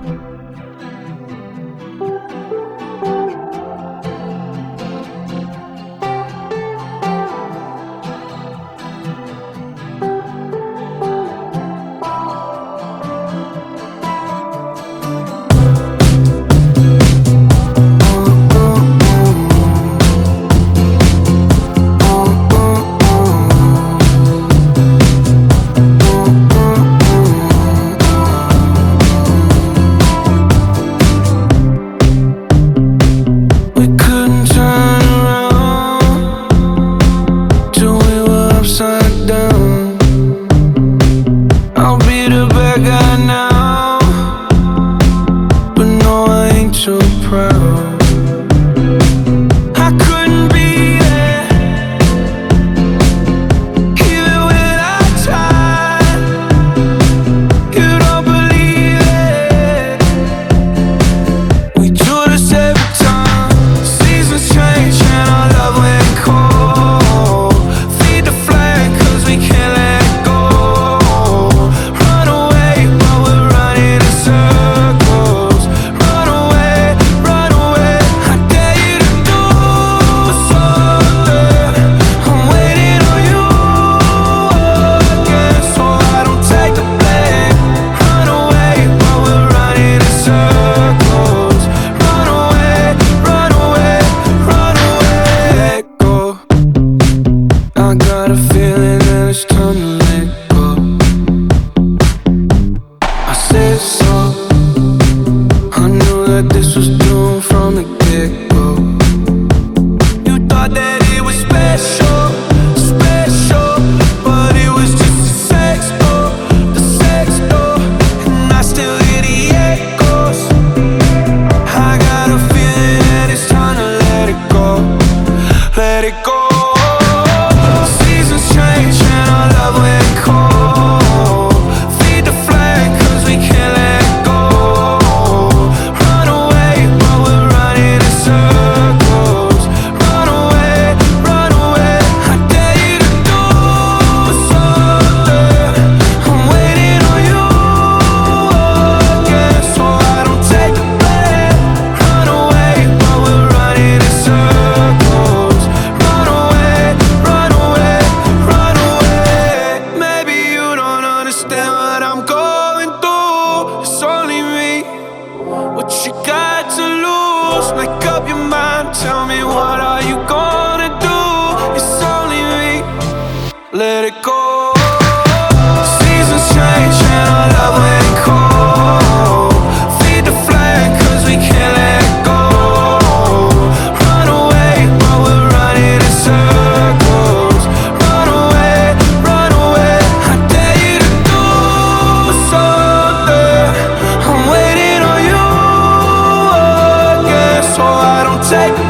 Let it go. Seasons change and our love went cold. Feed the flame cause we can't let go. Run away while we're running in circles. Run away, I dare you to do something. I'm waiting on you again, so I don't take